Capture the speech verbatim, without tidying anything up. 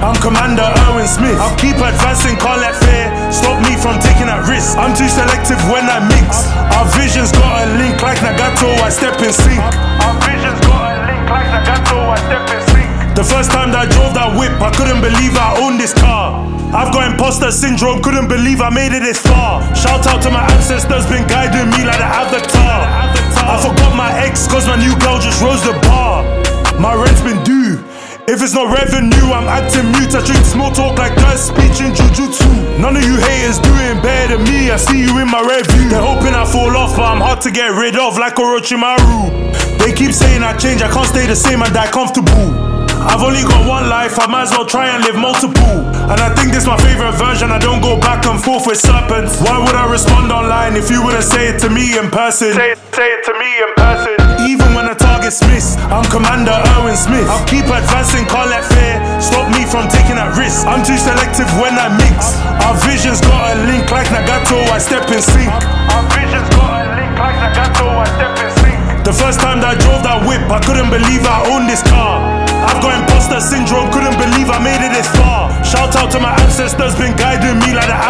I'm Commander Erwin Smith. I'll keep advancing, can't let fear stop me from taking that risk. I'm too selective when I mix. Our vision's got a link like Nagato, I step in sync. Our vision's got a link like Nagato, I step in sync. The first time that I drove that whip, I couldn't believe I owned this car. I've got imposter syndrome, couldn't believe I made it this far. Shout out to my ancestors, been guiding me like the Avatar. I forgot my ex, cause my new girl just rose the bar. My rent's been due. If it's not revenue, I'm acting mute. I drink small talk like dirt speech in jujutsu. None of you haters doing better than me. I see you in my review. They're hoping I fall off, but I'm hard to get rid of like Orochimaru. They keep saying I change, I can't stay the same and die comfortable. I've only got one life, I might as well try and live multiple. And I think this my favorite version, I don't go back and forth with serpents. Why would I respond online if you wouldn't say it to me in person? Say it, say it to me in person. Even when the target's missed, I'm Commander Erwin Smith. I'll keep advancing, can't let fear stop me from taking that risk. I'm too selective when I mix. Our vision's got a link like Nagato, I step in sync. Our vision's got a link like Nagato, I step in sync. The first time that I drove that whip, I couldn't believe I owned this car. I've got imposter syndrome, couldn't believe I made it this far. Shout out to my ancestors, been guiding me like the